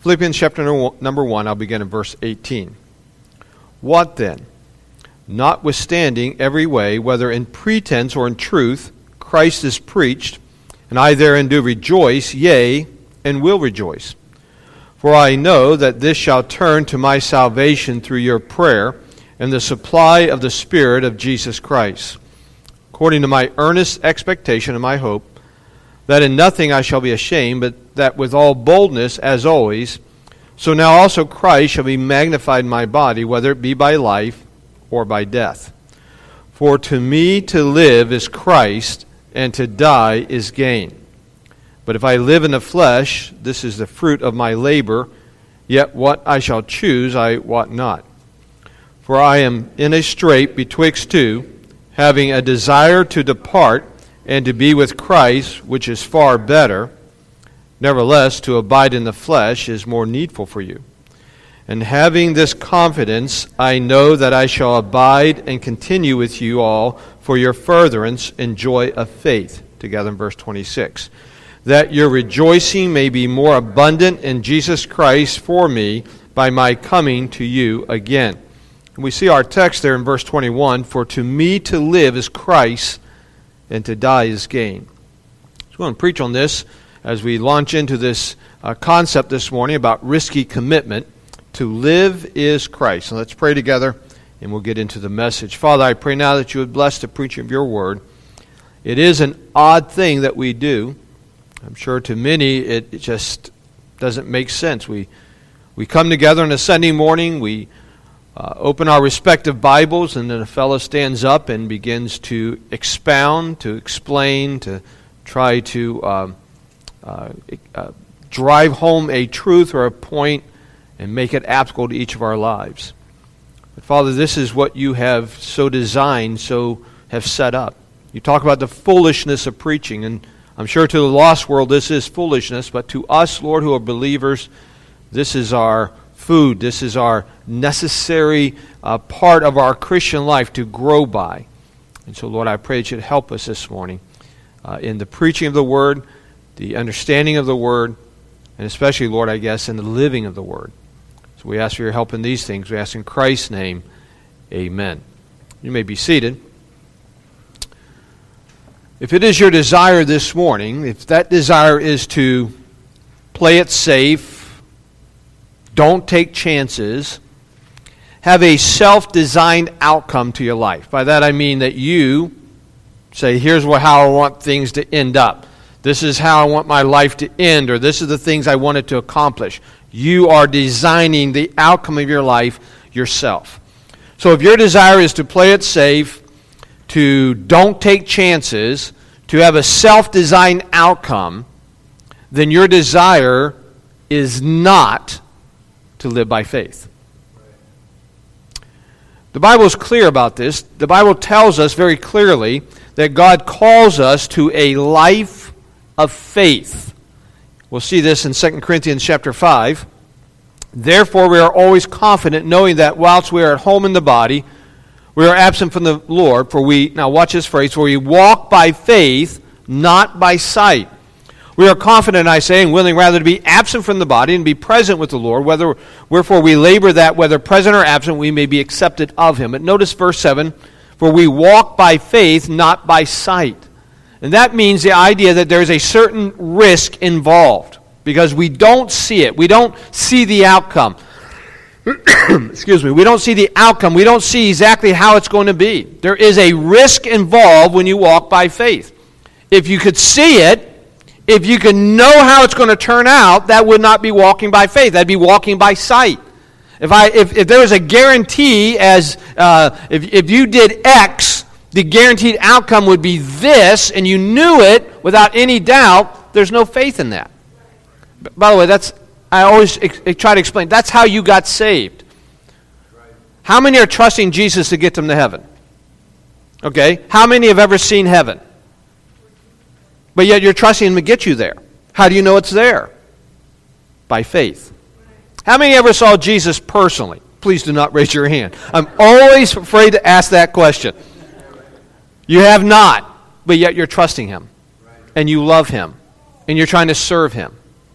Philippians chapter number 1, I'll begin in verse 18. What then? Notwithstanding every way, whether in pretense or in truth, Christ is preached, and I therein do rejoice, yea, and will rejoice. For I know that this shall turn to my salvation through your prayer and the supply of the Spirit of Jesus Christ, according to my earnest expectation and my hope, that in nothing I shall be ashamed, but that with all boldness, as always, so now also Christ shall be magnified in my body, whether it be by life or by death. For to me to live is Christ, and to die is gain. But if I live in the flesh, this is the fruit of my labor, yet what I shall choose I wot not. For I am in a strait betwixt two, having a desire to depart, and to be with Christ, which is far better. Nevertheless, to abide in the flesh is more needful for you. And having this confidence, I know that I shall abide and continue with you all for your furtherance and joy of faith. Together in verse 26. That your rejoicing may be more abundant in Jesus Christ for me by my coming to you again. And we see our text there in verse 21, for to me to live is Christ, and to die is gain. So I'm going to preach on this as we launch into this concept this morning about risky commitment. To live is Christ. And let's pray together, and we'll get into the message. Father, I pray now that you would bless the preaching of your word. It is an odd thing that we do. I'm sure to many it just doesn't make sense. We come together on a Sunday morning, we open our respective Bibles, and then a fellow stands up and begins to expound, to explain, to try to drive home a truth or a point and make it applicable to each of our lives. But Father, this is what you have so designed, so have set up. You talk about the foolishness of preaching, and I'm sure to the lost world this is foolishness, but to us, Lord, who are believers, this is our food. This is our necessary part of our Christian life to grow by. And so, Lord, I pray that you'd help us this morning in the preaching of the Word, the understanding of the Word, and especially, Lord, I guess, in the living of the Word. So we ask for your help in these things. We ask in Christ's name, amen. You may be seated. If it is your desire this morning, if that desire is to play it safe, don't take chances, have a self-designed outcome to your life. By that I mean that you say, here's how I want things to end up. This is how I want my life to end, or this is the things I wanted to accomplish. You are designing the outcome of your life yourself. So if your desire is to play it safe, to don't take chances, to have a self-designed outcome, then your desire is not to live by faith. The Bible is clear about this. The Bible tells us very clearly that God calls us to a life of faith. We'll see this in 2 Corinthians chapter 5. Therefore we are always confident, knowing that whilst we are at home in the body, we are absent from the Lord, for we, now watch this phrase, for we walk by faith, not by sight. We are confident, I say, and willing rather to be absent from the body and be present with the Lord, wherefore we labor that, whether present or absent, we may be accepted of him. But notice verse 7, for we walk by faith, not by sight. And that means the idea that there's a certain risk involved, because we don't see it. We don't see the outcome. Excuse me. We don't see the outcome. We don't see exactly how it's going to be. There is a risk involved when you walk by faith. If you could see it, if you could know how it's going to turn out, that would not be walking by faith. That'd be walking by sight. If there was a guarantee, as if you did X, the guaranteed outcome would be this, and you knew it without any doubt, there's no faith in that. By the way, I always try to explain, that's how you got saved. How many are trusting Jesus to get them to heaven? Okay, how many have ever seen heaven? But yet you're trusting him to get you there. How do you know it's there? By faith. How many ever saw Jesus personally? Please do not raise your hand. I'm always afraid to ask that question. You have not, but yet you're trusting him. And you love him. And you're trying to serve him.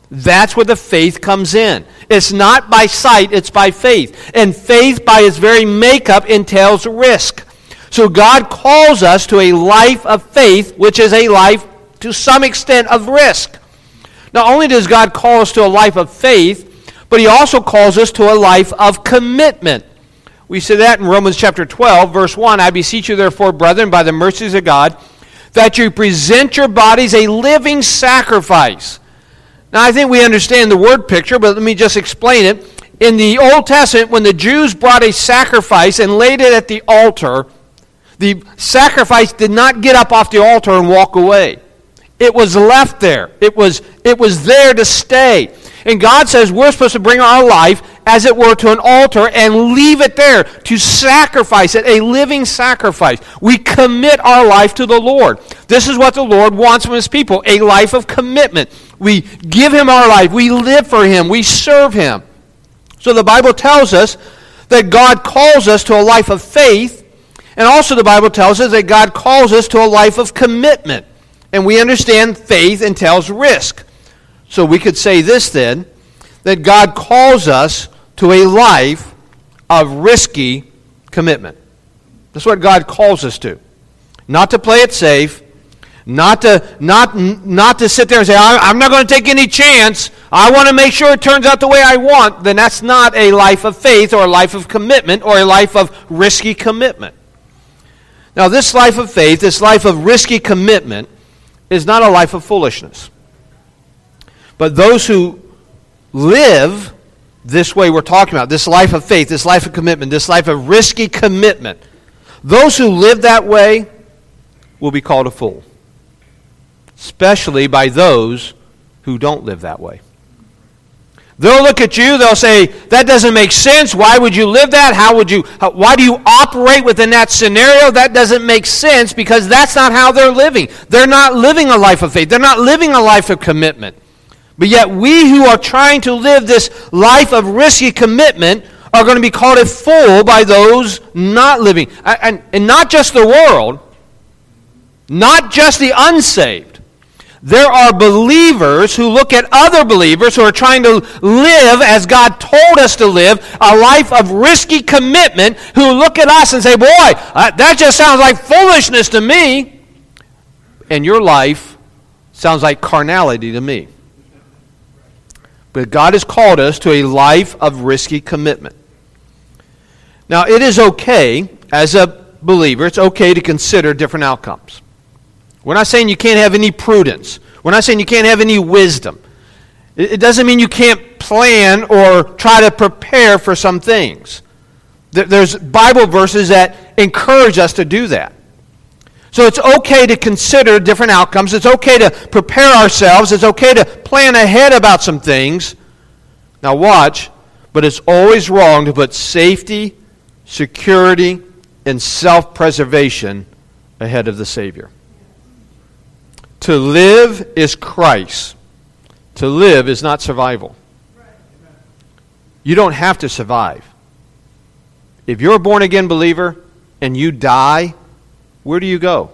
That's where the faith comes in. It's not by sight, it's by faith. And faith, by its very makeup, entails risk. So God calls us to a life of faith, which is a life, to some extent, of risk. Not only does God call us to a life of faith, but He also calls us to a life of commitment. We see that in Romans chapter 12, verse 1. I beseech you, therefore, brethren, by the mercies of God, that you present your bodies a living sacrifice. Now, I think we understand the word picture, but let me just explain it. In the Old Testament, when the Jews brought a sacrifice and laid it at the altar, the sacrifice did not get up off the altar and walk away. It was left there. It was there to stay. And God says we're supposed to bring our life, as it were, to an altar and leave it there, to sacrifice it, a living sacrifice. We commit our life to the Lord. This is what the Lord wants from His people, a life of commitment. We give Him our life. We live for Him. We serve Him. So the Bible tells us that God calls us to a life of faith, and also the Bible tells us that God calls us to a life of commitment. And we understand faith entails risk. So we could say this then, that God calls us to a life of risky commitment. That's what God calls us to. Not to play it safe, not to sit there and say, I'm not going to take any chance. I want to make sure it turns out the way I want. Then that's not a life of faith or a life of commitment or a life of risky commitment. Now, this life of faith, this life of risky commitment, is not a life of foolishness. But those who live this way we're talking about, this life of faith, this life of commitment, this life of risky commitment, those who live that way will be called a fool. Especially by those who don't live that way. They'll look at you, they'll say, that doesn't make sense. Why would you live that? Why do you operate within that scenario? That doesn't make sense, because that's not how they're living. They're not living a life of faith. They're not living a life of commitment. But yet we who are trying to live this life of risky commitment are going to be called a fool by those not living. And not just the world, not just the unsaved. There are believers who look at other believers who are trying to live as God told us to live, a life of risky commitment, who look at us and say, boy, that just sounds like foolishness to me. And your life sounds like carnality to me. But God has called us to a life of risky commitment. Now, it is okay, as a believer, it's okay to consider different outcomes. We're not saying you can't have any prudence. We're not saying you can't have any wisdom. It doesn't mean you can't plan or try to prepare for some things. There's Bible verses that encourage us to do that. So it's okay to consider different outcomes. It's okay to prepare ourselves. It's okay to plan ahead about some things. Now watch, but it's always wrong to put safety, security, and self-preservation ahead of the Savior. To live is Christ. To live is not survival. You don't have to survive. If you're a born-again believer and you die, where do you go?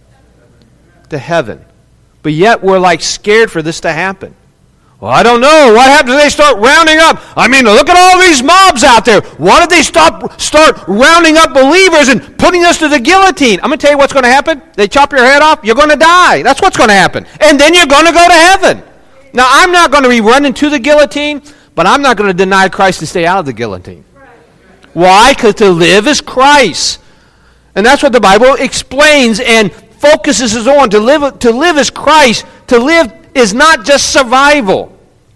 To heaven. But yet we're like scared for this to happen. Well, I don't know. What happens if they start rounding up? I mean, look at all these mobs out there. Why don't they start rounding up believers and putting us to the guillotine? I'm going to tell you what's going to happen. They chop your head off, you're going to die. That's what's going to happen. And then you're going to go to heaven. Now, I'm not going to be running to the guillotine, but I'm not going to deny Christ and stay out of the guillotine. Why? Because to live is Christ. And that's what the Bible explains and focuses us on. To live is Christ. To live is not just survival.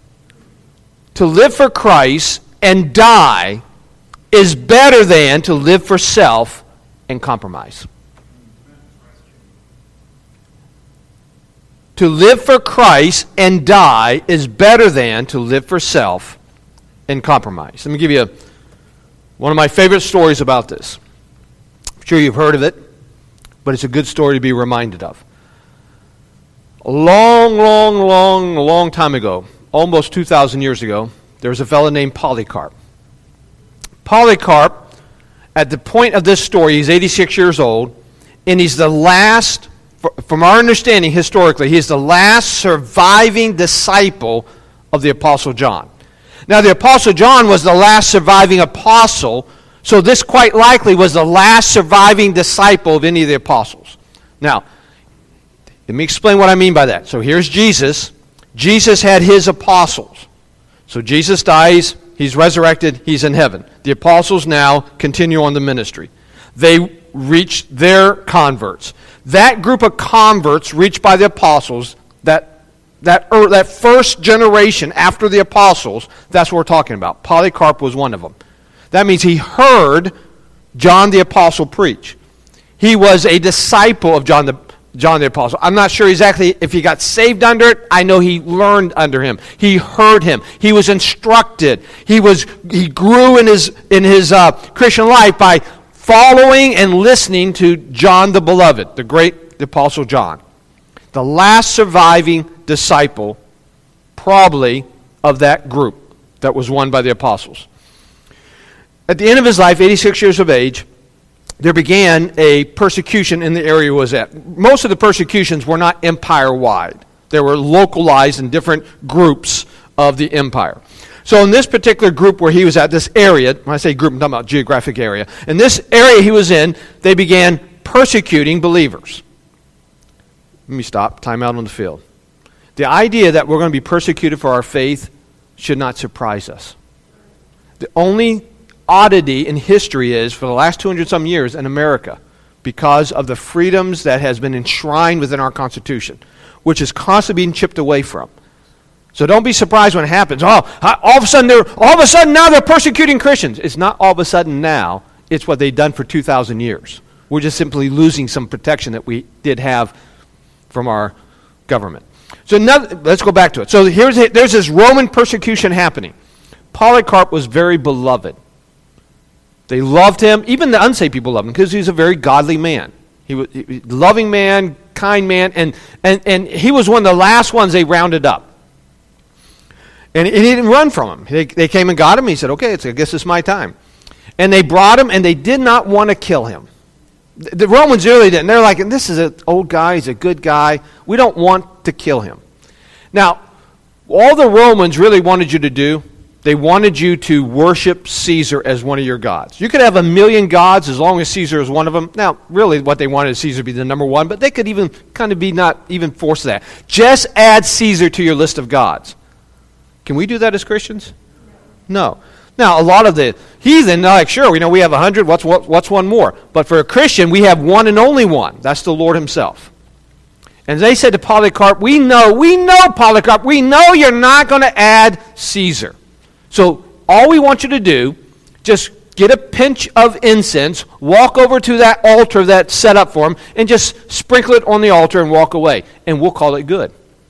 To live for Christ and die is better than to live for self and compromise. To live for Christ and die is better than to live for self and compromise. Let me give you one of my favorite stories about this. I'm sure you've heard of it, but it's a good story to be reminded of. A long time ago, almost 2,000 years ago, there was a fellow named Polycarp. Polycarp, at the point of this story, he's 86 years old, and he's the last, from our understanding historically, he's the last surviving disciple of the Apostle John. Now, the Apostle John was the last surviving apostle, so this quite likely was the last surviving disciple of any of the apostles. Now, let me explain what I mean by that. So here's Jesus. Jesus had his apostles. So Jesus dies, he's resurrected, he's in heaven. The apostles now continue on the ministry. They reach their converts. That group of converts reached by the apostles, that first generation after the apostles, that's what we're talking about. Polycarp was one of them. That means he heard John the Apostle preach. He was a disciple of John the Apostle. I'm not sure exactly if he got saved under it. I know he learned under him. He heard him. He was instructed. He grew in his Christian life by following and listening to John the Beloved, the great Apostle John. The last surviving disciple, probably, of that group that was won by the apostles. At the end of his life, 86 years of age, there began a persecution in the area he was at. Most of the persecutions were not empire-wide. They were localized in different groups of the empire. So in this particular group where he was at, this area, when I say group, I'm talking about geographic area. In this area he was in, they began persecuting believers. Let me stop. Time out on the field. The idea that we're going to be persecuted for our faith should not surprise us. The only oddity in history is, for the last 200-some years in America, because of the freedoms that has been enshrined within our Constitution, which is constantly being chipped away from. So don't be surprised when it happens. All of a sudden now they're persecuting Christians. It's not all of a sudden now. It's what they've done for 2,000 years. We're just simply losing some protection that we did have from our government. So now, let's go back to it. So there's this Roman persecution happening. Polycarp was very beloved. They loved him. Even the unsaved people loved him because he was a very godly man. He was a loving man, kind man, and he was one of the last ones they rounded up. And he didn't run from him. They came and got him. He said, okay, I guess it's my time. And they brought him, and they did not want to kill him. The Romans really didn't. They're like, this is an old guy. He's a good guy. We don't want to kill him. Now, all the Romans really wanted you to do, they wanted you to worship Caesar as one of your gods. You could have 1,000,000 gods as long as Caesar is one of them. Now, really what they wanted is Caesar to be the number one, but they could even kind of be not even force that. Just add Caesar to your list of gods. Can we do that as Christians? No. Now, a lot of the heathen, they're like, sure, we have 100, what's one more? But for a Christian, we have one and only one. That's the Lord himself. And they said to Polycarp, we know, Polycarp, we know you're not going to add Caesar. So all we want you to do, just get a pinch of incense, walk over to that altar that's set up for him, and just sprinkle it on the altar and walk away. And we'll call it good.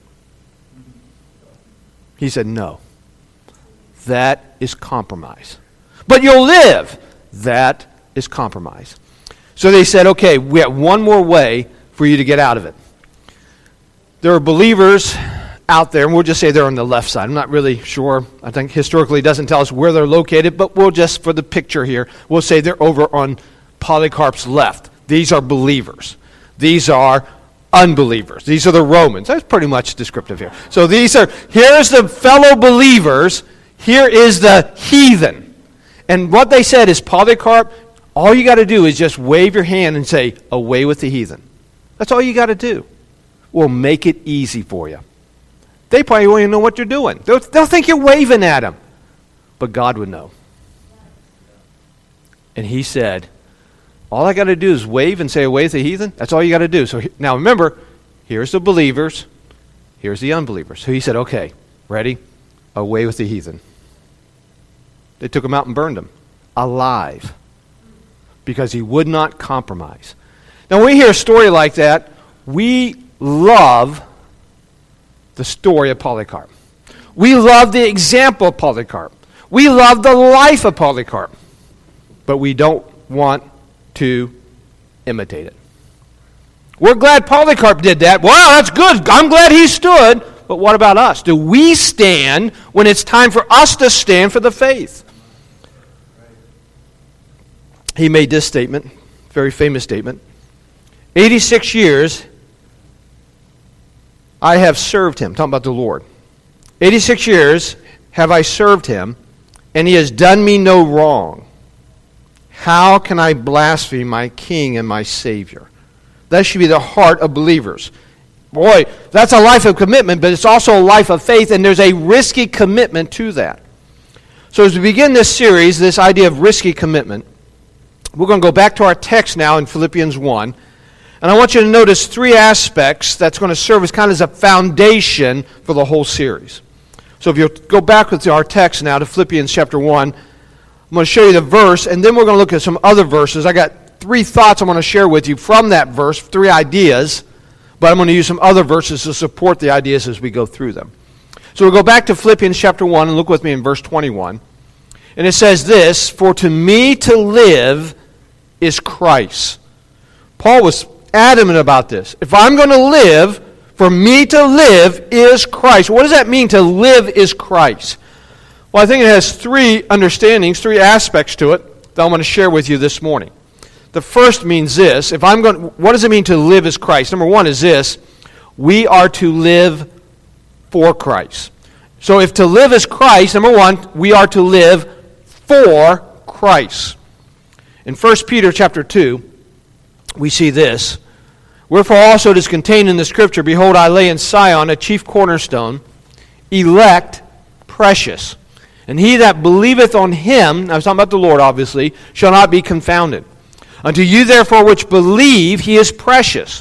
He said, no. That is compromise. But you'll live. That is compromise. So they said, okay, we have one more way for you to get out of it. There are believers out there, and we'll just say they're on the left side. I'm not really sure. I think historically it doesn't tell us where they're located, but we'll just, for the picture here, we'll say they're over on Polycarp's left. These are believers. These are unbelievers. These are the Romans. That's pretty much descriptive here. So here's the fellow believers. Here is the heathen. And what they said is, Polycarp, all you got to do is just wave your hand and say, away with the heathen. That's all you got to do. We'll make it easy for you. They probably won't even know what you're doing. They'll think you're waving at them. But God would know. And he said, all I got to do is wave and say, away with the heathen. That's all you got to do. So now remember, here's the believers. Here's the unbelievers. So he said, okay, ready? Away with the heathen. They took him out and burned him alive because he would not compromise. Now, when we hear a story like that, we love the story of Polycarp. We love the example of Polycarp. We love the life of Polycarp. But we don't want to imitate it. We're glad Polycarp did that. Wow, that's good. I'm glad he stood. But what about us? Do we stand when it's time for us to stand for the faith? He made this statement, very famous statement. 86 years I have served him, talking about the Lord. 86 years have I served him, and he has done me no wrong. How can I blaspheme my King and my Savior? That should be the heart of believers. Boy, that's a life of commitment, but it's also a life of faith, and there's a risky commitment to that. So as we begin this series, this idea of risky commitment, we're going to go back to our text now in Philippians 1. And I want you to notice three aspects that's going to serve as kind of as a foundation for the whole series. So if you'll go back with our text now to Philippians chapter 1, I'm going to show you the verse, and then we're going to look at some other verses. I got three thoughts I want to share with you from that verse, three ideas, but I'm going to use some other verses to support the ideas as we go through them. So we'll go back to Philippians chapter 1 and look with me in verse 21. And it says this, "For to me to live is Christ." Paul was adamant about this. If I'm going to live, for me to live is Christ. What does that mean, to live is Christ? Well, I think it has three understandings, three aspects to it that I want to share with you this morning. The first means this. What does it mean to live as Christ? Number one is this. We are to live for Christ. So if to live as Christ, number one, we are to live for Christ. In 1 Peter chapter 2, we see this. "Wherefore also it is contained in the Scripture, Behold, I lay in Sion a chief cornerstone, elect, precious. And he that believeth on him," I was talking about the Lord obviously, "shall not be confounded. Unto you therefore which believe, he is precious.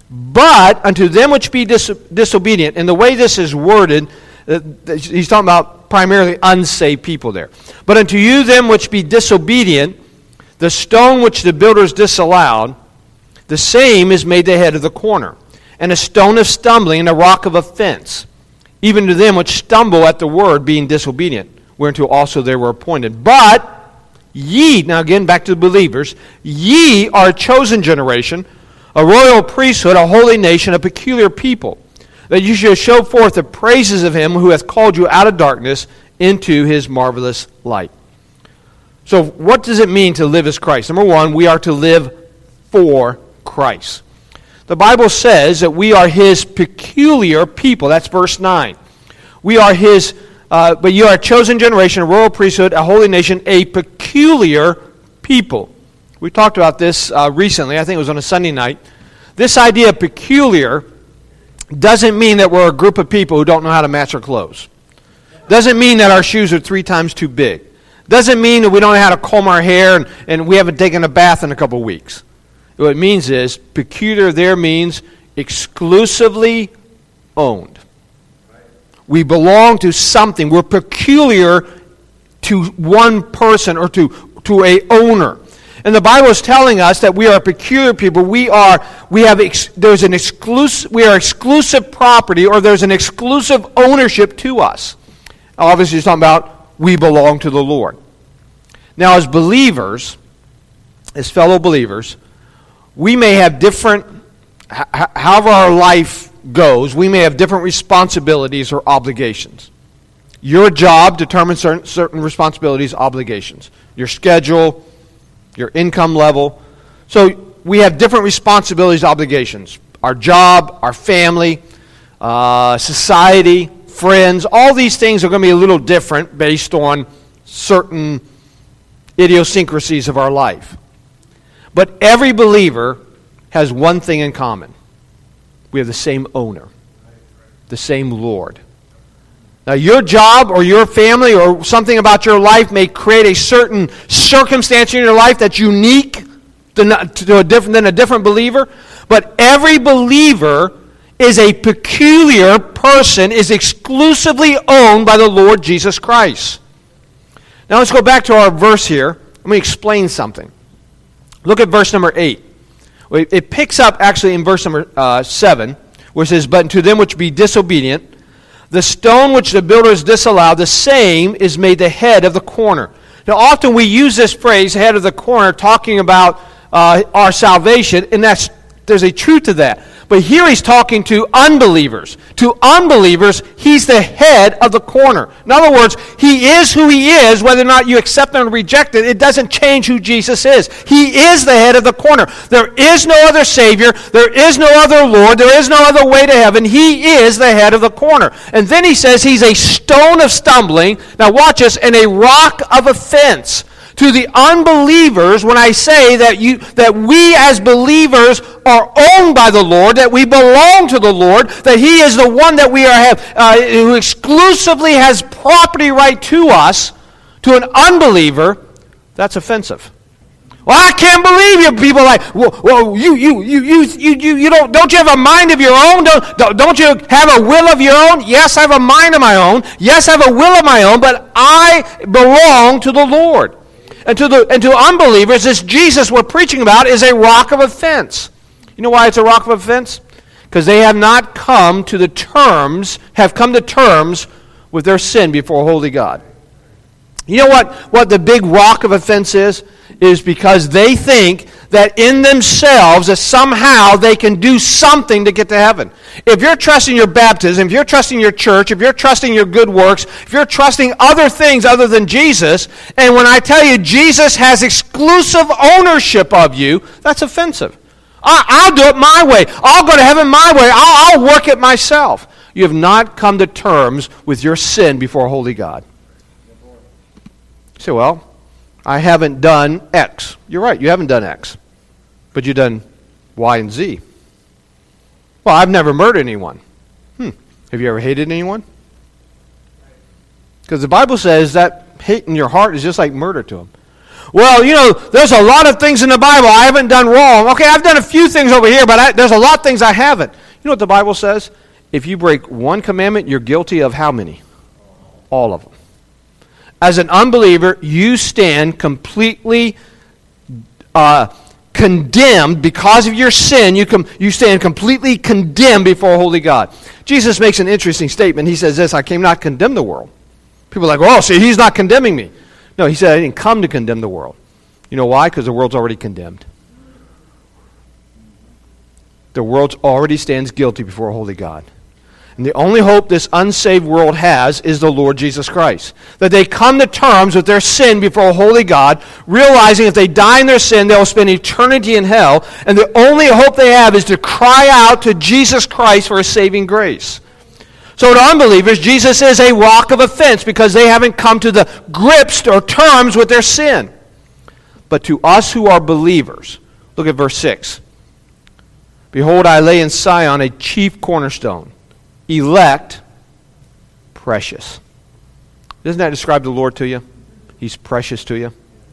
But unto them which be disobedient," and the way this is worded, he's talking about primarily unsaved people there. "But unto you them which be disobedient, the stone which the builders disallowed, the same is made the head of the corner, and a stone of stumbling, and a rock of offense, even to them which stumble at the word, being disobedient, whereunto also they were appointed. But ye," now again back to the believers, "ye are a chosen generation, a royal priesthood, a holy nation, a peculiar people, that you should show forth the praises of him who hath called you out of darkness into his marvelous light." So what does it mean to live as Christ? Number one, we are to live for Christ. The Bible says that we are his peculiar people. That's verse 9. We are his, but you are a chosen generation, a royal priesthood, a holy nation, a peculiar people. We talked about this recently. I think it was on a Sunday night. This idea of peculiar doesn't mean that we're a group of people who don't know how to match our clothes. Doesn't mean that our shoes are 3 times too big. Doesn't mean that we don't know how to comb our hair and we haven't taken a bath in a couple of weeks. What it means is, peculiar there means exclusively owned. We belong to something. We're peculiar to one person or to a owner. And the Bible is telling us that we are a peculiar people. We are exclusive property, or there's an exclusive ownership to us. Obviously, it's talking about we belong to the Lord. Now, as believers, as fellow believers, we may have different, however our life goes, we may have different responsibilities or obligations. Your job determines certain responsibilities, obligations. Your schedule, your income level. So we have different responsibilities, obligations. Our job, our family, society, friends, all these things are going to be a little different based on certain idiosyncrasies of our life. But every believer has one thing in common. We have the same owner, the same Lord. Now, your job or your family or something about your life may create a certain circumstance in your life that's unique than a different believer. But every believer is a peculiar person, is exclusively owned by the Lord Jesus Christ. Now let's go back to our verse here. Let me explain something. Look at verse number 8. It picks up actually in verse number 7, where it says, "But to them which be disobedient, the stone which the builders disallowed, the same is made the head of the corner." Now often we use this phrase, head of the corner, talking about our salvation, and that's there's a truth to that. But here he's talking to unbelievers. To unbelievers, he's the head of the corner. In other words, he is who he is, whether or not you accept him or reject it. It doesn't change who Jesus is. He is the head of the corner. There is no other Savior. There is no other Lord. There is no other way to heaven. He is the head of the corner. And then he says he's a stone of stumbling. Now watch this, and a rock of offense. To the unbelievers, when I say that we as believers are owned by the Lord, that we belong to the Lord, that He is the one that we who exclusively has property right to us, to an unbeliever, that's offensive. Well, I can't believe you. People are like, well, you don't you have a mind of your own? Don't you have a will of your own? Yes, I have a mind of my own. Yes, I have a will of my own, but I belong to the Lord. And to unbelievers, this Jesus we're preaching about is a rock of offense. You know why it's a rock of offense? Because they have not come to terms with their sin before a holy God. You know what the big rock of offense is? Is because they think that in themselves that somehow they can do something to get to heaven. If you're trusting your baptism, if you're trusting your church, if you're trusting your good works, if you're trusting other things other than Jesus, and when I tell you Jesus has exclusive ownership of you, that's offensive. I'll do it my way. I'll go to heaven my way. I'll work it myself. You have not come to terms with your sin before a holy God. You say, well, I haven't done X. You're right, you haven't done X. But you've done Y and Z. Well, I've never murdered anyone. Have you ever hated anyone? Because the Bible says that hate in your heart is just like murder to them. Well, there's a lot of things in the Bible I haven't done wrong. Okay, I've done a few things over here, but there's a lot of things I haven't. You know what the Bible says? If you break one commandment, you're guilty of how many? All of them. As an unbeliever, you stand completely condemned because of your sin. You stand completely condemned before a holy God. Jesus makes an interesting statement. He says this, I came not to condemn the world. People are like, oh, see, he's not condemning me. No, he said, I didn't come to condemn the world. You know why? Because the world's already condemned. The world already stands guilty before a holy God. And the only hope this unsaved world has is the Lord Jesus Christ. That they come to terms with their sin before a holy God, realizing if they die in their sin, they will spend eternity in hell. And the only hope they have is to cry out to Jesus Christ for His saving grace. So to unbelievers, Jesus is a rock of offense because they haven't come to the grips or terms with their sin. But to us who are believers, look at verse 6. Behold, I lay in Sion a chief cornerstone, elect, precious. Doesn't that describe the Lord to you? He's precious to you.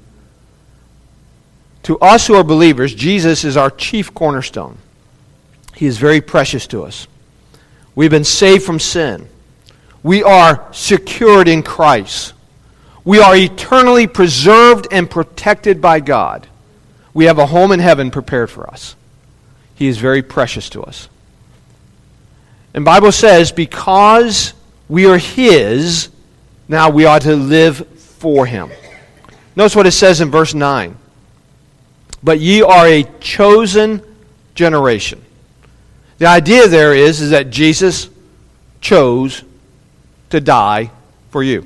To us who are believers, Jesus is our chief cornerstone. He is very precious to us. We've been saved from sin. We are secured in Christ. We are eternally preserved and protected by God. We have a home in heaven prepared for us. He is very precious to us. And the Bible says, because we are His, now we ought to live for Him. Notice what it says in verse 9. But ye are a chosen generation. The idea there is that Jesus chose to die for you.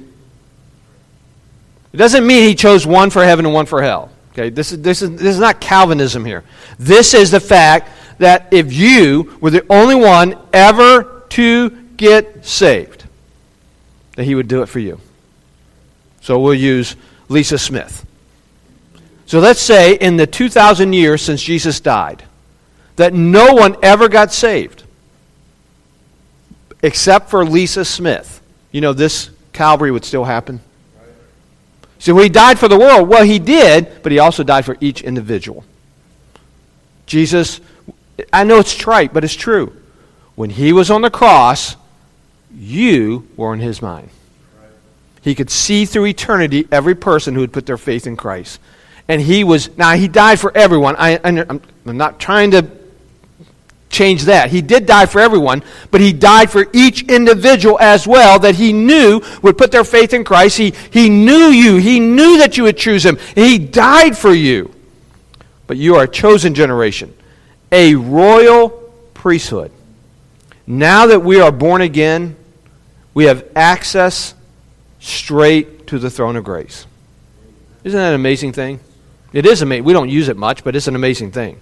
It doesn't mean He chose one for heaven and one for hell. Okay, this is not Calvinism here. This is the fact that if you were the only one ever to get saved, that He would do it for you. So we'll use Lisa Smith. So let's say in the 2,000 years since Jesus died, that no one ever got saved except for Lisa Smith. This Calvary would still happen. So He died for the world. Well, He did, but He also died for each individual. Jesus, I know it's trite, but it's true. When He was on the cross, you were in His mind. He could see through eternity every person who would put their faith in Christ. And He died for everyone. I'm not trying to change that. He did die for everyone, but He died for each individual as well that He knew would put their faith in Christ. He knew you. He knew that you would choose Him. And He died for you. But you are a chosen generation, a royal priesthood. Now that we are born again, we have access straight to the throne of grace. Isn't that an amazing thing? It is amazing. We don't use it much, but it's an amazing thing.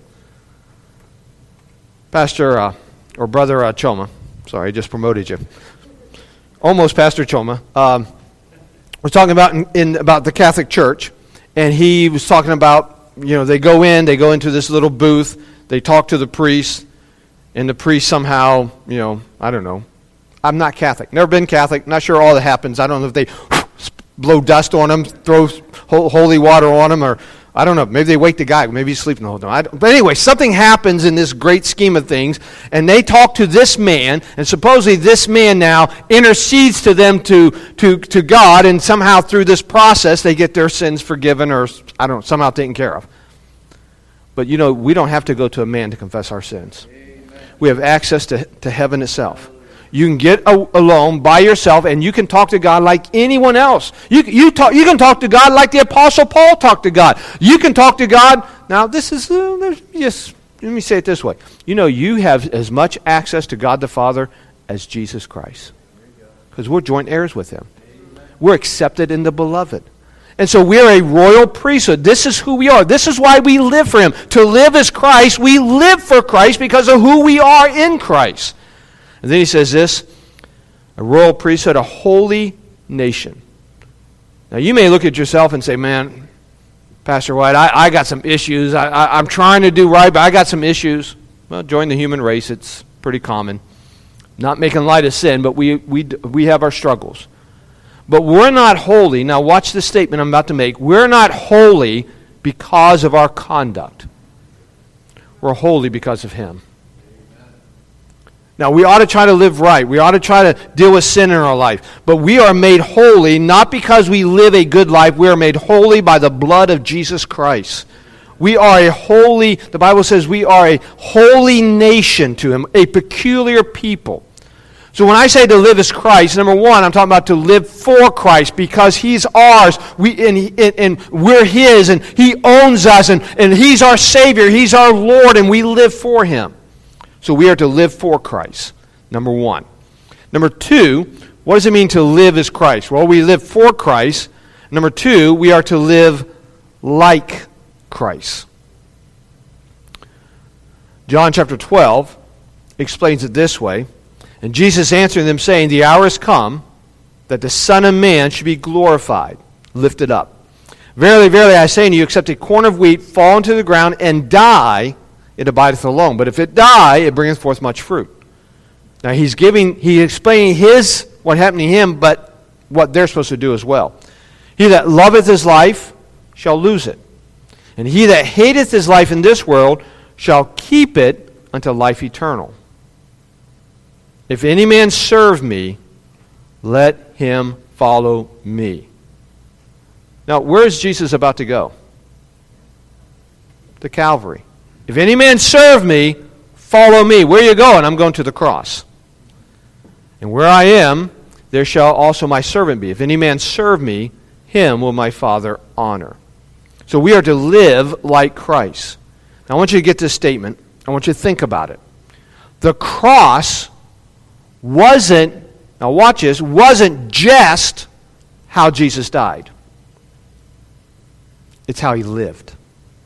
Pastor, or Brother Choma, sorry, I just promoted you. Almost Pastor Choma. Was talking about about the Catholic Church, and he was talking about, they go into this little booth, they talk to the priest, and the priest somehow, I don't know. I'm not Catholic. Never been Catholic. Not sure all that happens. I don't know if they blow dust on them, throw holy water on them, or I don't know. Maybe they wake the guy. Maybe he's sleeping the whole time. But anyway, something happens in this great scheme of things, and they talk to this man, and supposedly this man now intercedes to them to God, and somehow through this process they get their sins forgiven, or I don't know, somehow taken care of. But we don't have to go to a man to confess our sins. Amen. We have access to heaven itself. You can get alone by yourself, and you can talk to God like anyone else. You can talk to God like the Apostle Paul talked to God. You can talk to God. Now, this is just let me say it this way. You have as much access to God the Father as Jesus Christ, because we're joint heirs with Him. We're accepted in the Beloved. And so we're a royal priesthood. This is who we are. This is why we live for Him. To live as Christ, we live for Christ because of who we are in Christ. And then he says this, a royal priesthood, a holy nation. Now you may look at yourself and say, man, Pastor White, I got some issues. I'm trying to do right, but I got some issues. Well, join the human race. It's pretty common. Not making light of sin, but we have our struggles. But we're not holy. Now watch this statement I'm about to make. We're not holy because of our conduct. We're holy because of Him. Now, we ought to try to live right. We ought to try to deal with sin in our life. But we are made holy not because we live a good life. We are made holy by the blood of Jesus Christ. We are a holy, the Bible says we are a holy nation to Him, a peculiar people. So when I say to live as Christ, number one, I'm talking about to live for Christ because He's ours, and we're His, and He owns us, and He's our Savior, He's our Lord, and we live for Him. So we are to live for Christ, number one. Number two, what does it mean to live as Christ? Well, we live for Christ. Number two, we are to live like Christ. John chapter 12 explains it this way. And Jesus answering them, saying, the hour has come that the Son of Man should be glorified, lifted up. Verily, verily, I say unto you, except a corn of wheat fall into the ground and die, it abideth alone. But if it die, it bringeth forth much fruit. Now he's explaining what happened to him, but what they're supposed to do as well. He that loveth his life shall lose it. And he that hateth his life in this world shall keep it unto life eternal. If any man serve me, let him follow me. Now, where is Jesus about to go? To Calvary. If any man serve me, follow me. Where are you going? I'm going to the cross. And where I am, there shall also my servant be. If any man serve me, him will my Father honor. So we are to live like Christ. Now I want you to get this statement. I want you to think about it. The cross wasn't just how Jesus died. It's how He lived.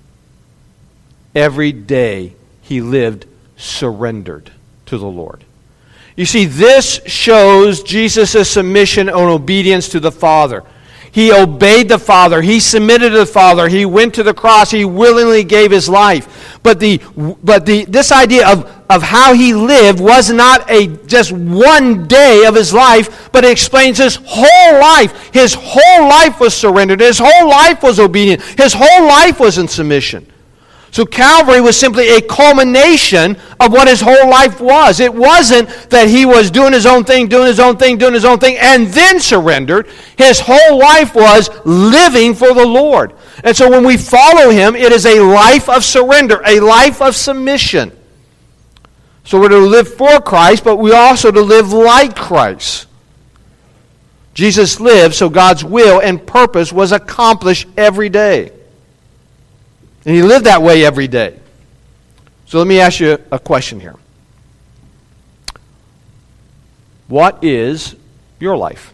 Every day He lived surrendered to the Lord. You see, this shows Jesus' submission and obedience to the Father. He obeyed the Father. He submitted to the Father. He went to the cross. He willingly gave His life. But this idea of how He lived was not just one day of His life, but it explains His whole life. His whole life was surrendered. His whole life was obedient. His whole life was in submission. So Calvary was simply a culmination of what His whole life was. It wasn't that He was doing His own thing, and then surrendered. His whole life was living for the Lord. And so when we follow Him, it is a life of surrender, a life of submission. So we're to live for Christ, but we also to live like Christ. Jesus lived so God's will and purpose was accomplished every day. And He lived that way every day. So let me ask you a question here. What is your life?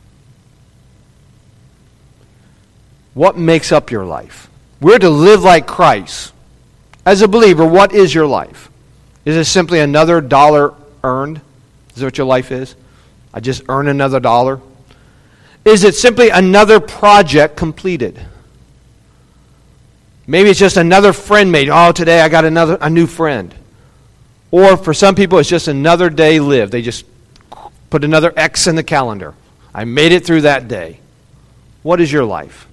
What makes up your life? We're to live like Christ. As a believer, what is your life? Is it simply another dollar earned? Is that what your life is? I just earn another dollar? Is it simply another project completed? Maybe it's just another friend made. Oh, today I got a new friend. Or for some people, it's just another day lived. They just put another X in the calendar. I made it through that day. What is your life?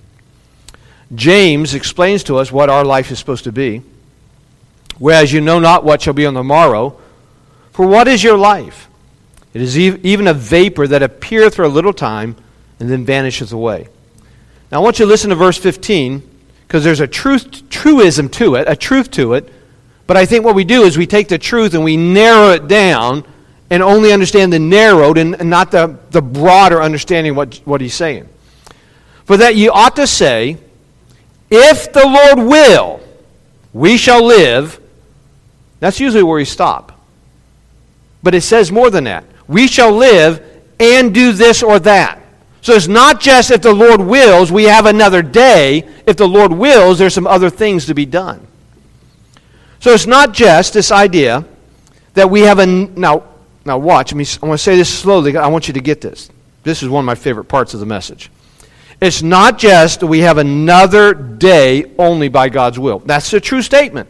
James explains to us what our life is supposed to be. Whereas you know not what shall be on the morrow. For what is your life? It is even a vapor that appeareth for a little time and then vanisheth away. Now I want you to listen to verse 15, because there's a truism to it, a truth to it. But I think what we do is we take the truth and we narrow it down and only understand the narrowed and not the broader understanding of what he's saying. For that ye ought to say, if the Lord will, we shall live. That's usually where we stop. But it says more than that. We shall live and do this or that. So it's not just if the Lord wills, we have another day. If the Lord wills, there's some other things to be done. So it's not just this idea that we have a... Now watch. I want to say this slowly. I want you to get this. This is one of my favorite parts of the message. It's not just that we have another day only by God's will. That's a true statement.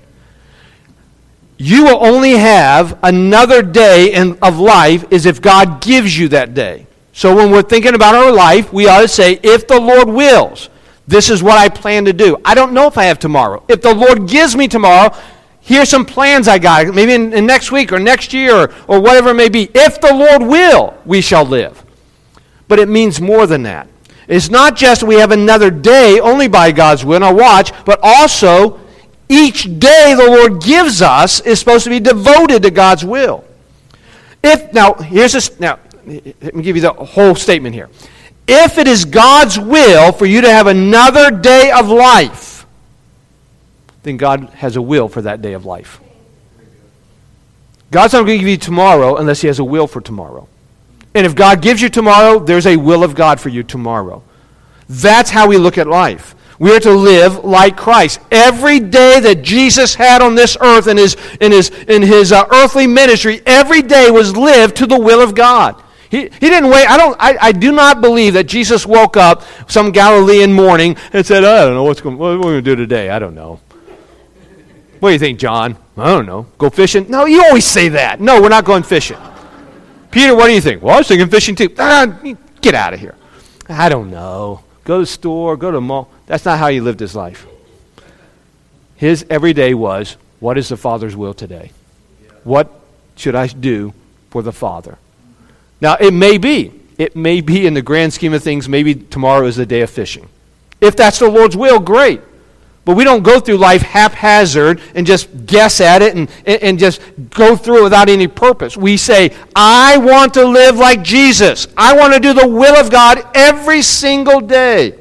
You will only have another day of life is if God gives you that day. So when we're thinking about our life, we ought to say, if the Lord wills, this is what I plan to do. I don't know if I have tomorrow. If the Lord gives me tomorrow, here's some plans I got. Maybe in next week or next year or whatever it may be. If the Lord will, we shall live. But it means more than that. It's not just we have another day only by God's will, now watch, but also each day the Lord gives us is supposed to be devoted to God's will. Now, let me give you the whole statement here. If it is God's will for you to have another day of life, then God has a will for that day of life. God's not going to give you tomorrow unless He has a will for tomorrow. And if God gives you tomorrow, there's a will of God for you tomorrow. That's how we look at life. We are to live like Christ. Every day that Jesus had on this earth in his earthly ministry, every day was lived to the will of God. He didn't wait. I do not believe that Jesus woke up some Galilean morning and said, I don't know what we're going to do today. I don't know. What do you think, John? I don't know. Go fishing? No, you always say that. No, we're not going fishing. Peter, what do you think? Well, I was thinking fishing too. Get out of here. I don't know. Go to the store, go to the mall. That's not how he lived his life. His every day was, what is the Father's will today? What should I do for the Father? Now, it may be in the grand scheme of things, maybe tomorrow is the day of fishing. If that's the Lord's will, great. But we don't go through life haphazard and just guess at it and just go through it without any purpose. We say, I want to live like Jesus. I want to do the will of God every single day.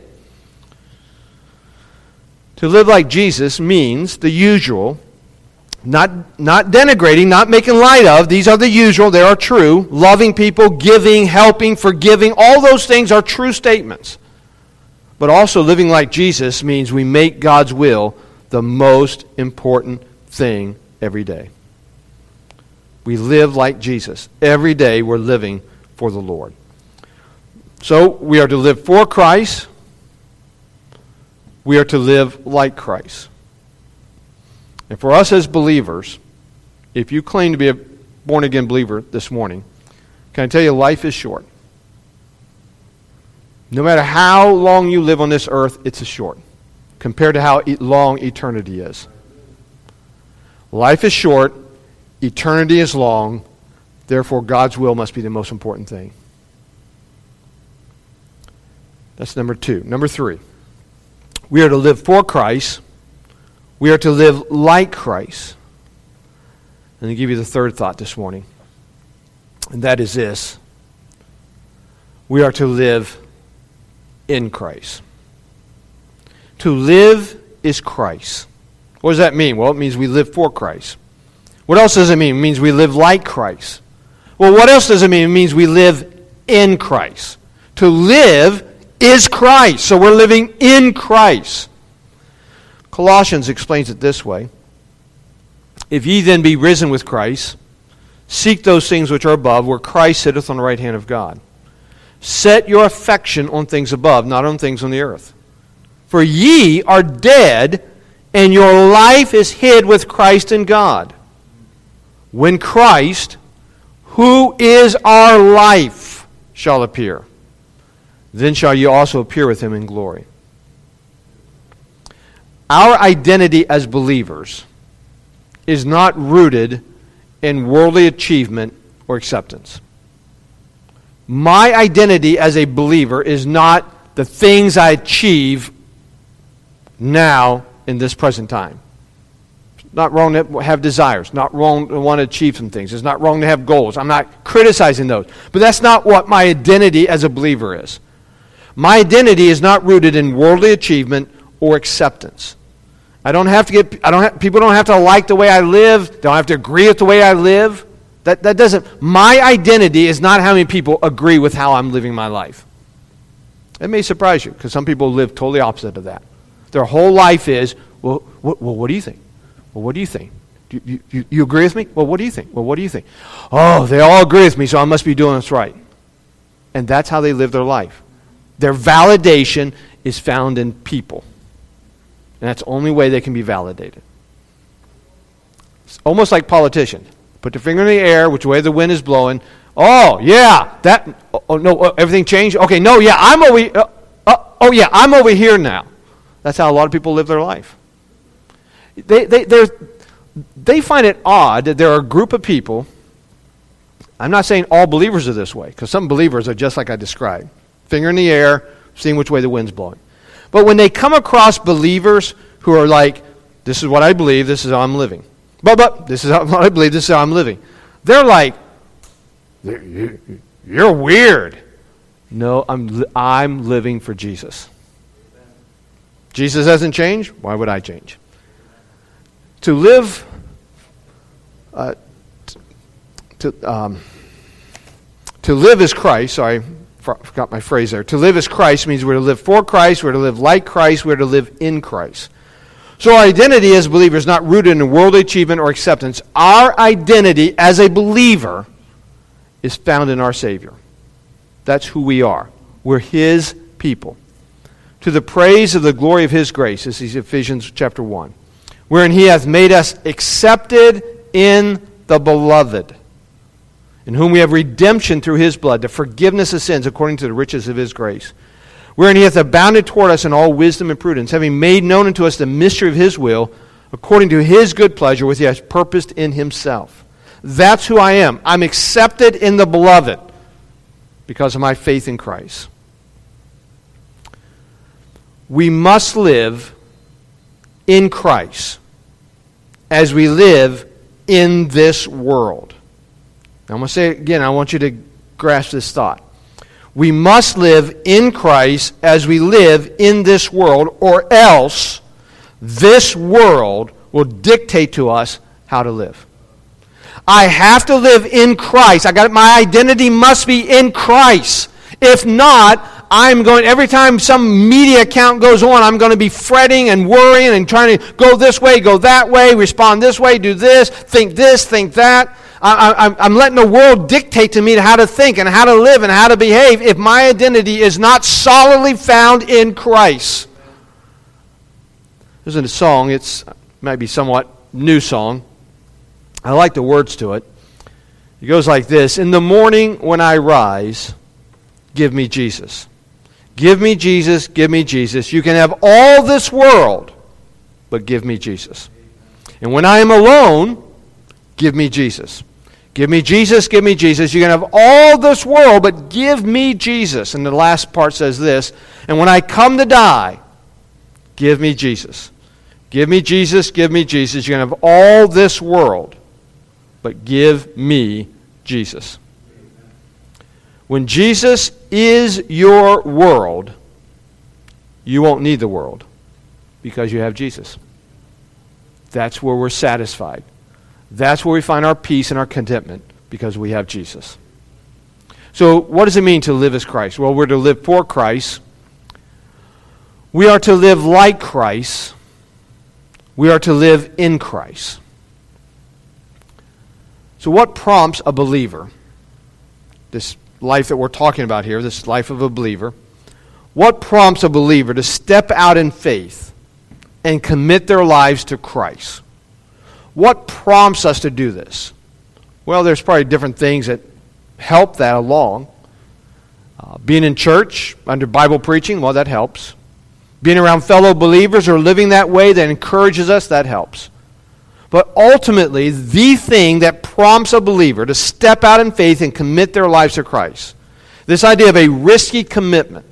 To live like Jesus means the usual, not denigrating, not making light of. These are the usual. They are true. Loving people, giving, helping, forgiving. All those things are true statements. But also living like Jesus means we make God's will the most important thing every day. We live like Jesus. Every day we're living for the Lord. So we are to live for Christ. We are to live like Christ. And for us as believers, if you claim to be a born-again believer this morning, can I tell you life is short. No matter how long you live on this earth, it's short compared to how long eternity is. Life is short, eternity is long, therefore God's will must be the most important thing. That's number 2. Number 3, we are to live for Christ. We are to live like Christ. And I'll give you the third thought this morning, and that is this. We are to live in Christ. To live is Christ. What does that mean? Well, it means we live for Christ. What else does it mean? It means we live like Christ. Well, what else does it mean? It means we live in Christ. To live is Christ. So we're living in Christ. Colossians explains it this way. If ye then be risen with Christ, seek those things which are above, where Christ sitteth on the right hand of God. Set your affection on things above, not on things on the earth. For ye are dead, and your life is hid with Christ in God. When Christ, who is our life, shall appear, then shall ye also appear with him in glory. Our identity as believers is not rooted in worldly achievement or acceptance. My identity as a believer is not the things I achieve now in this present time. It's not wrong to have desires. Not wrong to want to achieve some things. It's not wrong to have goals. I'm not criticizing those. But that's not what my identity as a believer is. My identity is not rooted in worldly achievement or acceptance. People don't have to like the way I live. They don't have to agree with the way I live. That doesn't. My identity is not how many people agree with how I'm living my life. It may surprise you, because some people live totally opposite of that. Their whole life is, well, what do you think? Well, what do you think? You agree with me? Well, what do you think? Well, what do you think? Oh, they all agree with me, so I must be doing this right. And that's how they live their life. Their validation is found in people. And that's the only way they can be validated. It's almost like politicians. Put their finger in the air, which way the wind is blowing. Oh, yeah, everything changed? Okay, no, yeah, I'm over here now. That's how a lot of people live their life. They find it odd that there are a group of people. I'm not saying all believers are this way, because some believers are just like I described. Finger in the air, seeing which way the wind's blowing. But when they come across believers who are like, this is what I believe, this is how I'm living. But this is what I believe, this is how I'm living. They're like, you're weird. No, I'm living for Jesus. Jesus hasn't changed. Why would I change? To live, to live is Christ. Sorry, forgot my phrase there. To live as Christ means we're to live for Christ, we're to live like Christ, we're to live in Christ. So our identity as believers is not rooted in worldly achievement or acceptance. Our identity as a believer is found in our Savior. That's who we are. We're His people. To the praise of the glory of His grace, this is Ephesians chapter 1, wherein He hath made us accepted in the Beloved, in whom we have redemption through His blood, the forgiveness of sins according to the riches of His grace, wherein He hath abounded toward us in all wisdom and prudence, having made known unto us the mystery of His will, according to His good pleasure, which He has purposed in Himself. That's who I am. I'm accepted in the Beloved because of my faith in Christ. We must live in Christ as we live in this world. Now, I'm going to say it again. I want you to grasp this thought. We must live in Christ as we live in this world, or else this world will dictate to us how to live. I have to live in Christ. My identity must be in Christ. If not, every time some media account goes on, I'm going to be fretting and worrying and trying to go this way, go that way, respond this way, do this, think that. I'm letting the world dictate to me how to think and how to live and how to behave if my identity is not solidly found in Christ. There's a song, it might be somewhat new song. I like the words to it. It goes like this: in the morning when I rise, give me Jesus. Give me Jesus, give me Jesus. You can have all this world, but give me Jesus. And when I am alone, give me Jesus. Give me Jesus, give me Jesus. You can have all this world, but give me Jesus. And the last part says this: and when I come to die, give me Jesus. Give me Jesus, give me Jesus. You can have all this world, but give me Jesus. When Jesus is your world, you won't need the world because you have Jesus. That's where we're satisfied. That's where we find our peace and our contentment, because we have Jesus. So what does it mean to live as Christ? Well, we're to live for Christ. We are to live like Christ. We are to live in Christ. So what prompts a believer, this life that we're talking about here, this life of a believer, what prompts a believer to step out in faith and commit their lives to Christ? What prompts us to do this? Well, there's probably different things that help that along. Being in church, under Bible preaching, well, that helps. Being around fellow believers or living that way that encourages us, that helps. But ultimately, the thing that prompts a believer to step out in faith and commit their lives to Christ, this idea of a risky commitment.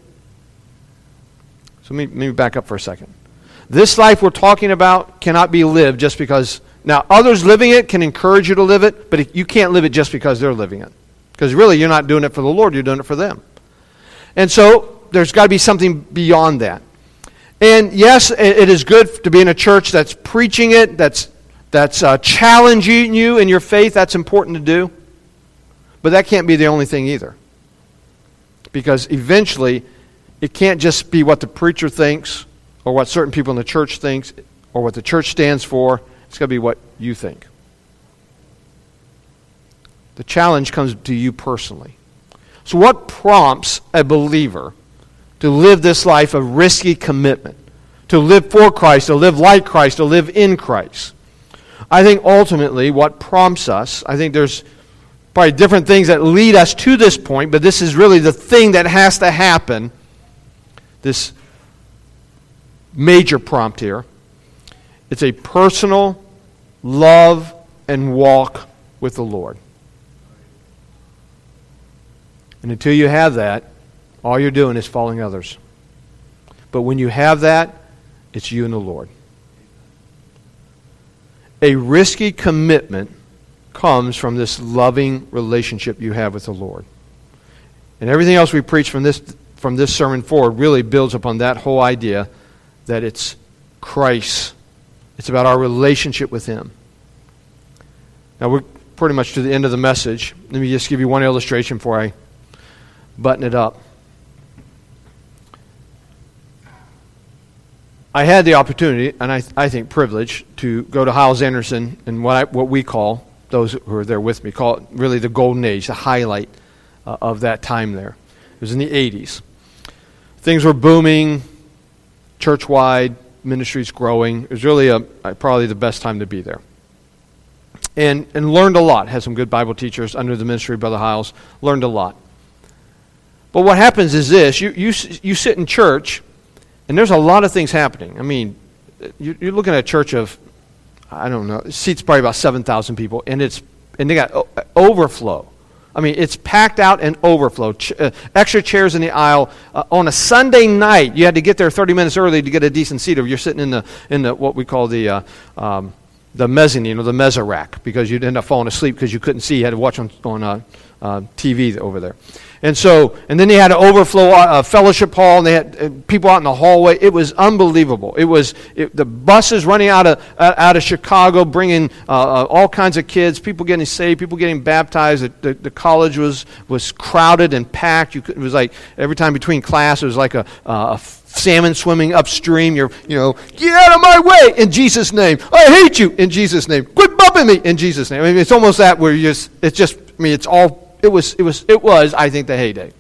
So let me back up for a second. This life we're talking about cannot be lived just because, now others living it can encourage you to live it, but you can't live it just because they're living it. Because really you're not doing it for the Lord, you're doing it for them. And so there's got to be something beyond that. And yes, it is good to be in a church that's preaching it, that's challenging you in your faith. That's important to do. But that can't be the only thing either. Because eventually, it can't just be what the preacher thinks, or what certain people in the church thinks, or what the church stands for. It's got to be what you think. The challenge comes to you personally. So what prompts a believer to live this life of risky commitment? To live for Christ, to live like Christ, to live in Christ? I think ultimately what prompts us, I think there's probably different things that lead us to this point, but this is really the thing that has to happen, this major prompt here. It's a personal love and walk with the Lord. And until you have that, all you're doing is following others. But when you have that, it's you and the Lord. A risky commitment comes from this loving relationship you have with the Lord. And everything else we preach from this sermon forward really builds upon that whole idea that it's Christ. It's about our relationship with Him. Now we're pretty much to the end of the message. Let me just give you one illustration before I button it up. I had the opportunity, and I think privilege, to go to Hyles-Anderson and what we call, those who are there with me, call it really the golden age, the highlight of that time there. It was in the 80s. Things were booming, church-wide, ministries growing. It was really probably the best time to be there. And learned a lot. Had some good Bible teachers under the ministry of Brother Hyles. Learned a lot. But what happens is this. You sit in church, and there's a lot of things happening. I mean, you're looking at a church of, I don't know, it seats probably about 7,000 people, and they got overflow. I mean, it's packed out and overflow. Extra chairs in the aisle. On a Sunday night, you had to get there 30 minutes early to get a decent seat. Or you're sitting in the what we call the mezzanine or the mezza-rack, because you'd end up falling asleep because you couldn't see. You had to watch on TV over there. And then they had an overflow fellowship hall, and they had people out in the hallway. It was unbelievable. The buses running out of Chicago, bringing all kinds of kids, people getting saved, people getting baptized. The college was crowded and packed. It was like every time between class, it was like a salmon swimming upstream. Get out of my way in Jesus' name. I hate you in Jesus' name. Quit bumping me in Jesus' name. I mean, it's almost that where it was, I think, the heyday.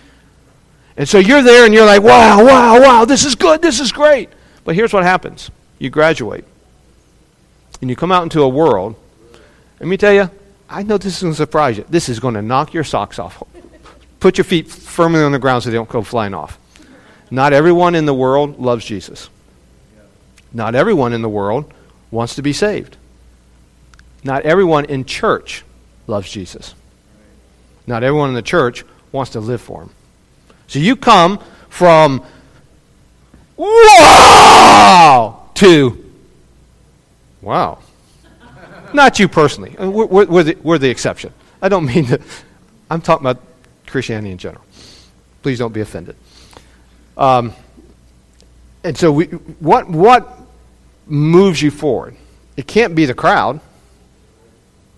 And so you're there and you're like, wow, this is good, this is great. But here's what happens. You graduate. And you come out into a world. Let me tell you, I know this is going to surprise you. This is going to knock your socks off. Put your feet firmly on the ground so they don't go flying off. Not everyone in the world loves Jesus. Not everyone in the world wants to be saved. Not everyone in church loves Jesus. Not everyone in the church wants to live for Him. So you come from wow to wow. Not you personally. We're the exception. I don't mean to. I'm talking about Christianity in general. Please don't be offended. And so what moves you forward? It can't be the crowd.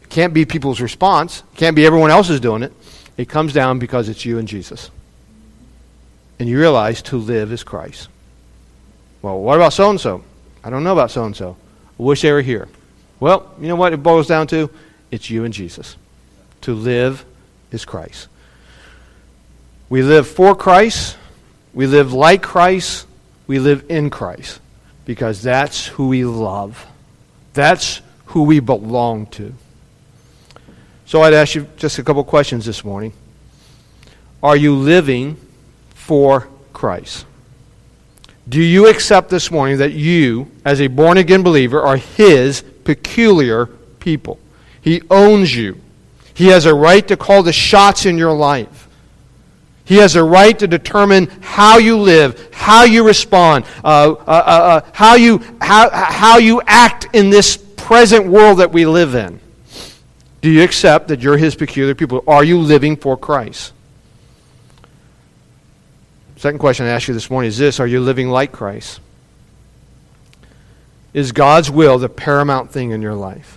Can't be people's response. Can't be everyone else is doing it. It comes down because it's you and Jesus. And you realize to live is Christ. Well, what about so-and-so? I don't know about so-and-so. I wish they were here. Well, you know what it boils down to? It's you and Jesus. To live is Christ. We live for Christ. We live like Christ. We live in Christ. Because that's who we love. That's who we belong to. So I'd ask you just a couple questions this morning. Are you living for Christ? Do you accept this morning that you, as a born-again believer, are His peculiar people? He owns you. He has a right to call the shots in your life. He has a right to determine how you live, how you respond, how you act in this present world that we live in. Do you accept that you're His peculiar people? Are you living for Christ? Second question I ask you this morning is this: are you living like Christ? Is God's will the paramount thing in your life?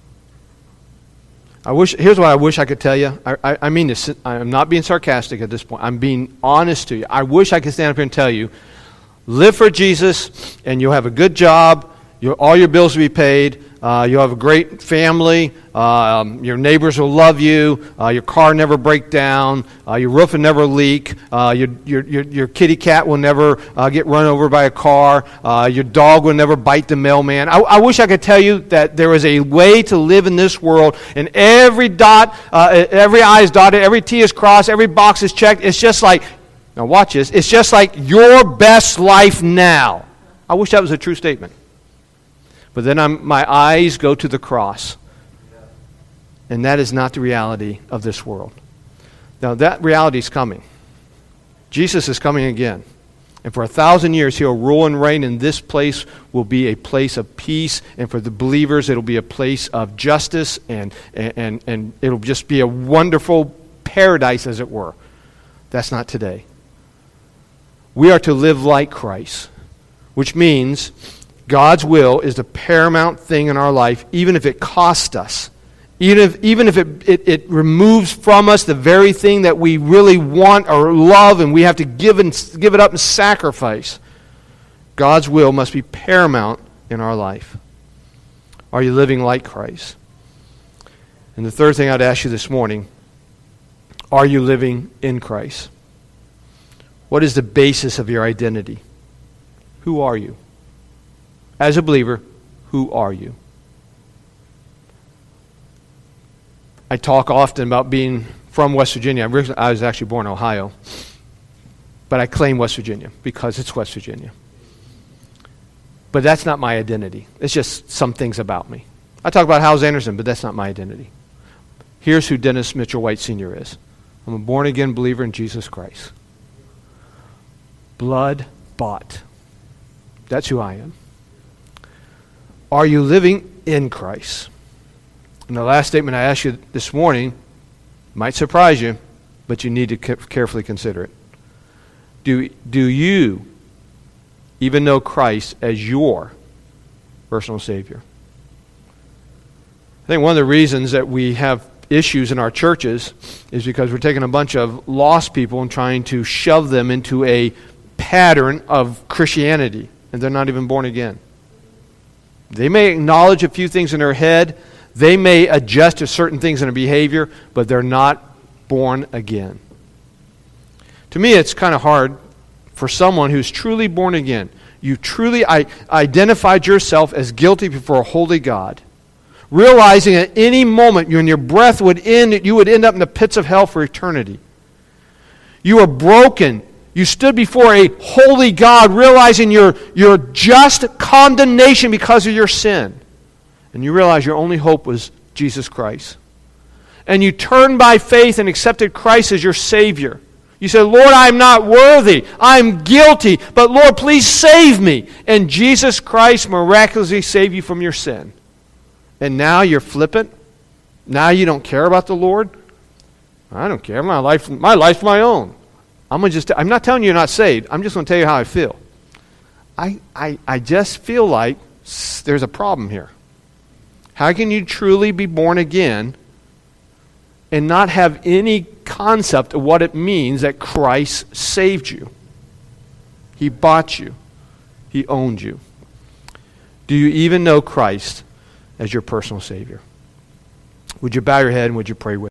Here's what I wish I could tell you. I mean this. I'm not being sarcastic at this point. I'm being honest to you. I wish I could stand up here and tell you, live for Jesus, and you'll have a good job. All your bills will be paid. You'll have a great family. Your neighbors will love you. Your car never break down. Your roof will never leak. Your kitty cat will never get run over by a car. Your dog will never bite the mailman. I wish I could tell you that there is a way to live in this world, and every I is dotted, every T is crossed, every box is checked. It's just like, now watch this, it's just like your best life now. I wish that was a true statement. But then my eyes go to the cross. And that is not the reality of this world. Now that reality is coming. Jesus is coming again. And for 1,000 years He'll rule and reign, and this place will be a place of peace. And for the believers it'll be a place of justice, and it'll just be a wonderful paradise, as it were. That's not today. We are to live like Christ, which means God's will is the paramount thing in our life, even if it costs us. Even if it removes from us the very thing that we really want or love, and we have to give it up and sacrifice. God's will must be paramount in our life. Are you living like Christ? And the third thing I'd ask you this morning, are you living in Christ? What is the basis of your identity? Who are you? As a believer, who are you? I talk often about being from West Virginia. I was actually born in Ohio, but I claim West Virginia because it's West Virginia. But that's not my identity. It's just some things about me. I talk about Howes Anderson, but that's not my identity. Here's who Dennis Mitchell White Sr. is. I'm a born-again believer in Jesus Christ. Blood bought. That's who I am. Are you living in Christ? And the last statement I ask you this morning might surprise you, but you need to carefully consider it. Do you even know Christ as your personal Savior? I think one of the reasons that we have issues in our churches is because we're taking a bunch of lost people and trying to shove them into a pattern of Christianity, and they're not even born again. They may acknowledge a few things in their head. They may adjust to certain things in their behavior, but they're not born again. To me, it's kind of hard for someone who's truly born again. You truly identified yourself as guilty before a holy God, realizing at any moment when your breath would end, you would end up in the pits of hell for eternity. You are broken. You stood before a holy God, realizing your just condemnation because of your sin. And you realize your only hope was Jesus Christ. And you turned by faith and accepted Christ as your Savior. You said, Lord, I'm not worthy. I'm guilty. But Lord, please save me. And Jesus Christ miraculously saved you from your sin. And now you're flippant. Now you don't care about the Lord. I don't care. My life's my own. I'm not telling you you're not saved. I'm just going to tell you how I feel. I just feel like there's a problem here. How can you truly be born again and not have any concept of what it means that Christ saved you? He bought you. He owned you. Do you even know Christ as your personal Savior? Would you bow your head and would you pray with me?